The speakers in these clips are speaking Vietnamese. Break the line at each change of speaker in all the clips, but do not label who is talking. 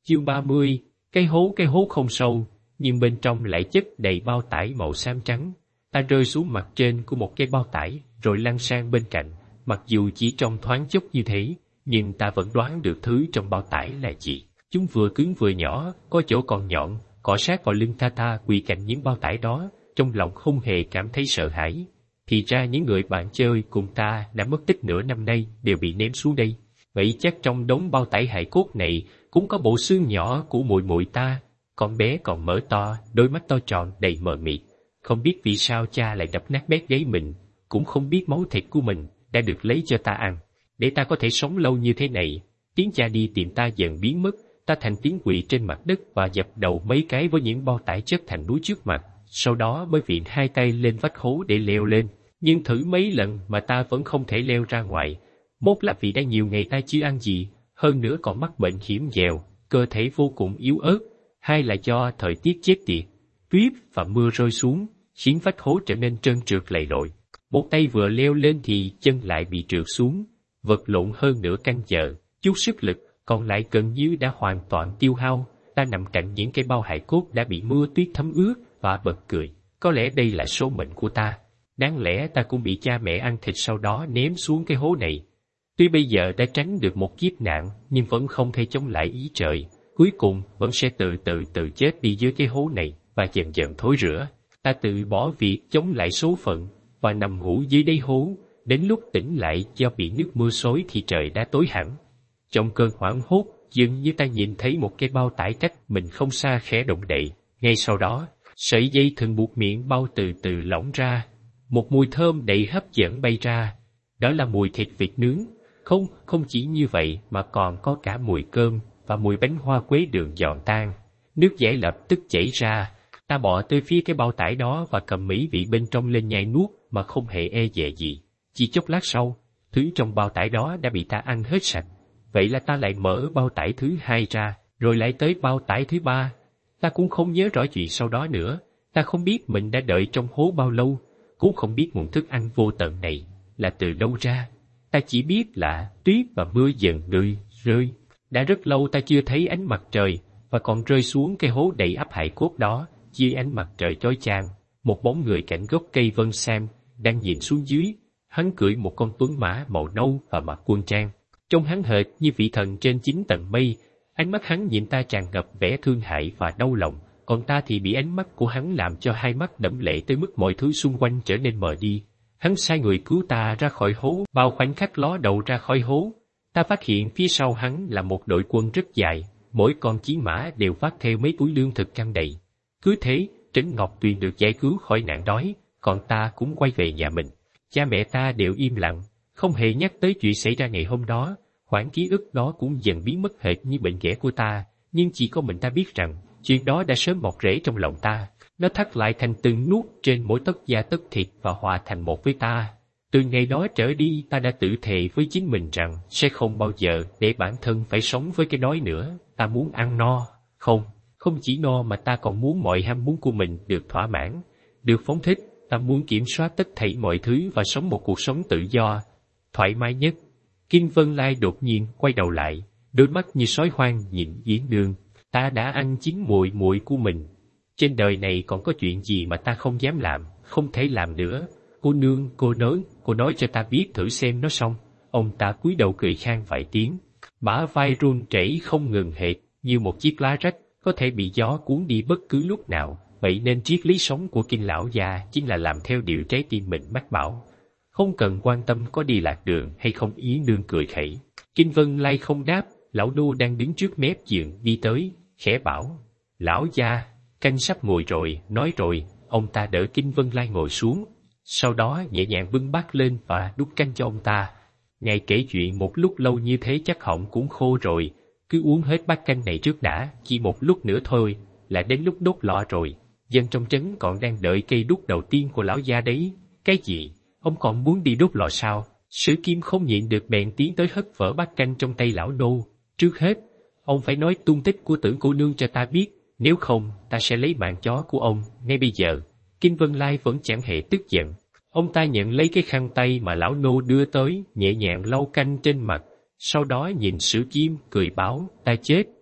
Chương 30, cái hố không sâu, nhưng bên trong lại chất đầy bao tải màu xám trắng. Ta rơi xuống mặt trên của một cái bao tải, rồi lăn sang bên cạnh. Mặc dù chỉ trong thoáng chốc như thế, nhưng ta vẫn đoán được thứ trong bao tải là gì. Chúng vừa cứng vừa nhỏ, có chỗ còn nhọn, cọ sát vào lưng ta quỳ cạnh những bao tải đó, trong lòng không hề cảm thấy sợ hãi. Thì ra những người bạn chơi cùng ta đã mất tích nửa năm nay đều bị ném xuống đây. Vậy chắc trong đống bao tải hài cốt này cũng có bộ xương nhỏ của muội muội ta. Con bé còn mở to, đôi mắt to tròn đầy mờ mịt. Không biết vì sao cha lại đập nát mép gáy mình, cũng không biết máu thịt của mình đã được lấy cho ta ăn. Để ta có thể sống lâu như thế này, tiếng cha đi tìm ta dần biến mất. Ta thành tiếng quỳ trên mặt đất và dập đầu mấy cái với những bao tải chất thành núi trước mặt. Sau đó mới viện hai tay lên vách hố để leo lên. Nhưng thử mấy lần mà ta vẫn không thể leo ra ngoài. Một là vì đã nhiều ngày ta chưa ăn gì, hơn nữa còn mắc bệnh hiểm nghèo, cơ thể vô cùng yếu ớt. Hai là do thời tiết chết tiệt, tuyết và mưa rơi xuống, khiến vách hố trở nên trơn trượt lầy lội. Một tay vừa leo lên thì chân lại bị trượt xuống, vật lộn hơn nửa canh giờ, chút sức lực còn lại gần như đã hoàn toàn tiêu hao. Ta nằm cạnh những cái bao hài cốt đã bị mưa tuyết thấm ướt và bật cười. Có lẽ đây là số mệnh của ta. Đáng lẽ ta cũng bị cha mẹ ăn thịt sau đó ném xuống cái hố này. Tuy bây giờ đã tránh được một kiếp nạn, nhưng vẫn không thể chống lại ý trời. Cuối cùng vẫn sẽ từ chết đi dưới cái hố này và dần dần thối rữa. Ta tự bỏ việc chống lại số phận và nằm ngủ dưới đáy hố. Đến lúc tỉnh lại do bị nước mưa xối thì trời đã tối hẳn. Trong cơn hoảng hốt, dường như ta nhìn thấy một cái bao tải cách mình không xa khẽ động đậy. Ngay sau đó, sợi dây thừng buộc miệng bao từ từ lỏng ra. Một mùi thơm đầy hấp dẫn bay ra. Đó là mùi thịt vịt nướng. Không chỉ như vậy mà còn có cả mùi cơm và mùi bánh hoa quế đường giòn tan. Nước dãi lập tức chảy ra. Ta bò tới phía cái bao tải đó và cầm mỹ vị bên trong lên nhai nuốt mà không hề e dè gì. Chỉ chốc lát sau, thứ trong bao tải đó đã bị ta ăn hết sạch. Vậy là ta lại mở bao tải thứ hai ra, rồi lại tới bao tải thứ ba. Ta cũng không nhớ rõ chuyện sau đó nữa. Ta không biết mình đã đợi trong hố bao lâu, cũng không biết nguồn thức ăn vô tận này là từ đâu ra. Ta chỉ biết là tuyết và mưa dần rơi. Đã rất lâu ta chưa thấy ánh mặt trời, và còn rơi xuống cái hố đầy ắp hài cốt đó. Dưới ánh mặt trời chói chang, một bóng người cạnh gốc cây vân sam đang nhìn xuống dưới. Hắn cưỡi một con tuấn mã màu nâu và mặc quân trang, trông hắn hệt như vị thần trên 9 tầng mây. Ánh mắt hắn nhìn ta tràn ngập vẻ thương hại và đau lòng, còn ta thì bị ánh mắt của hắn làm cho hai mắt đẫm lệ tới mức mọi thứ xung quanh trở nên mờ đi. Hắn sai người cứu ta ra khỏi hố. Vào khoảnh khắc ló đầu ra khỏi hố, ta phát hiện phía sau hắn là một đội quân rất dài, mỗi con chiến mã đều vác theo mấy túi lương thực căng đầy. Cứ thế, Trấn Ngọc Tuyền được giải cứu khỏi nạn đói, còn ta cũng quay về nhà mình. Cha mẹ ta đều im lặng, không hề nhắc tới chuyện xảy ra ngày hôm đó. Khoảng ký ức đó cũng dần biến mất hệt như bệnh ghẻ của ta, nhưng chỉ có mình ta biết rằng chuyện đó đã sớm mọc rễ trong lòng ta. Nó thắt lại thành từng nút trên mỗi tấc da tấc thịt và hòa thành một với ta. Từ ngày đó trở đi, ta đã tự thề với chính mình rằng sẽ không bao giờ để bản thân phải sống với cái đói nữa. Ta muốn ăn no. Không chỉ no mà ta còn muốn mọi ham muốn của mình được thỏa mãn, được phóng thích. Ta muốn kiểm soát tất thảy mọi thứ và sống một cuộc sống tự do, thoải mái nhất. Kinh Vân Lai đột nhiên quay đầu lại, đôi mắt như sói hoang nhìn Yến Nương. Ta đã ăn chín muội muội của mình. Trên đời này còn có chuyện gì mà ta không dám làm, không thể làm nữa. Cô nương, cô nói cho ta biết thử xem nó xong. Ông ta cúi đầu cười khan vài tiếng, bả vai run rẩy không ngừng hệt như một chiếc lá rách có thể bị gió cuốn đi bất cứ lúc nào. Vậy nên triết lý sống của Kinh lão già chính là làm theo điều trái tim mình mách bảo, không cần quan tâm có đi lạc đường hay không. Yến Nương cười khẩy. Kinh Vân Lai không đáp. Lão nô đang đứng trước mép giường đi tới, khẽ bảo: Lão gia, canh sắp nguội rồi. Nói rồi, ông ta đỡ Kinh Vân Lai ngồi xuống, sau đó nhẹ nhàng bưng bát lên và đút canh cho ông ta. Ngài kể chuyện một lúc lâu như thế chắc họng cũng khô rồi, cứ uống hết bát canh này trước đã, chỉ một lúc nữa thôi là đến lúc đốt lò rồi. Dân trong trấn còn đang đợi cây đuốc đầu tiên của lão gia đấy. Cái gì? Ông còn muốn đi đốt lò sao? Sử Kim không nhịn được bèn tiến tới hất vỡ bát canh trong tay lão nô. Trước hết, ông phải nói tung tích của Tưởng cô nương cho ta biết, nếu không ta sẽ lấy mạng chó của ông ngay bây giờ. Kinh Vân Lai vẫn chẳng hề tức giận. Ông ta nhận lấy cái khăn tay mà lão nô đưa tới, nhẹ nhàng lau canh trên mặt, sau đó nhìn Sử Kim cười bảo: Ta chết,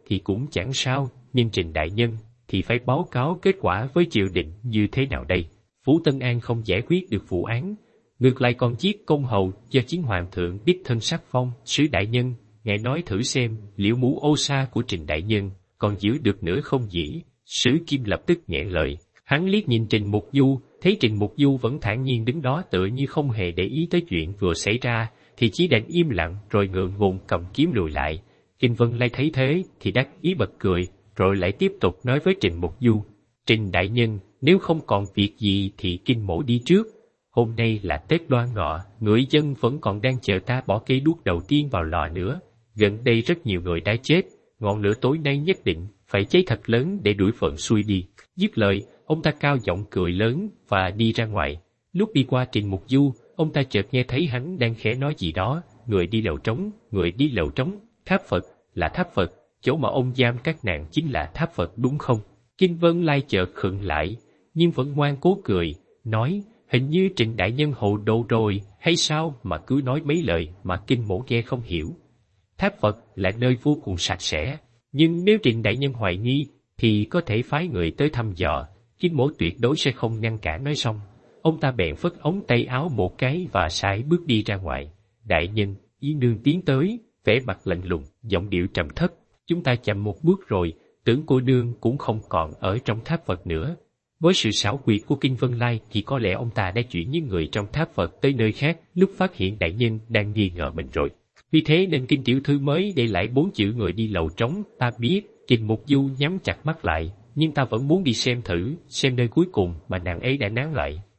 thì cũng chẳng sao, nhưng Trình đại nhân thì phải báo cáo kết quả với triều đình như thế nào đây? Phủ Tân An không giải quyết được vụ án, ngược lại còn giết công hầu do chính hoàng thượng đích thân sắc phong. Sứ đại nhân, ngài nói thử xem, liệu mũ ô sa của Trình đại nhân còn giữ được nữa không nhỉ? Sứ Kim lập tức nghẹn lời. Hắn liếc nhìn Trình Mục Du, thấy Trình Mục Du vẫn thản nhiên đứng đó tựa như không hề để ý tới chuyện vừa xảy ra, thì chỉ đành im lặng rồi ngượng ngùng cầm kiếm lùi lại. Kinh Vân Lai thấy thế thì đắc ý bật cười, rồi lại tiếp tục nói với Trình Mục Du: Trình đại nhân, nếu không còn việc gì thì Kinh mỗ đi trước. Hôm nay là Tết Đoan Ngọ, người dân vẫn còn đang chờ ta bỏ cây đuốc đầu tiên vào lò nữa. Gần đây rất nhiều người đã chết, ngọn lửa tối nay nhất định phải cháy thật lớn để đuổi phận xuôi đi. Dứt lời, ông ta cao giọng cười lớn và đi ra ngoài. Lúc đi qua Trình Mục Du, ông ta chợt nghe thấy hắn đang khẽ nói gì đó: người đi lầu trống, người đi lầu trống, tháp Phật, là tháp Phật, chỗ mà ông giam các nàng chính là tháp Phật đúng không? Kinh Vân Lai chợt khựng lại, nhưng vẫn ngoan cố cười, nói: hình như Trình đại nhân hồ đồ rồi, hay sao mà cứ nói mấy lời mà Kinh mỗ nghe không hiểu. Tháp Phật là nơi vô cùng sạch sẽ, nhưng nếu Trình đại nhân hoài nghi, thì có thể phái người tới thăm dò, Kinh mỗ tuyệt đối sẽ không ngăn cản. Nói xong, ông ta bèn phất ống tay áo một cái và sải bước đi ra ngoài. Đại nhân, Yến nương tiến tới, vẻ mặt lạnh lùng, giọng điệu trầm thấp: chúng ta chậm một bước rồi, tưởng cô nương cũng không còn ở trong tháp Phật nữa. Với sự xảo quyệt của Kinh Vân Lai thì có lẽ ông ta đã chuyển những người trong tháp Phật tới nơi khác lúc phát hiện đại nhân đang nghi ngờ mình rồi. Vì thế nên Kinh tiểu thư mới để lại 4 chữ người đi lầu trống. Ta biết. Trình Mục Du nhắm chặt mắt lại, nhưng ta vẫn muốn đi xem thử, xem nơi cuối cùng mà nàng ấy đã nán lại.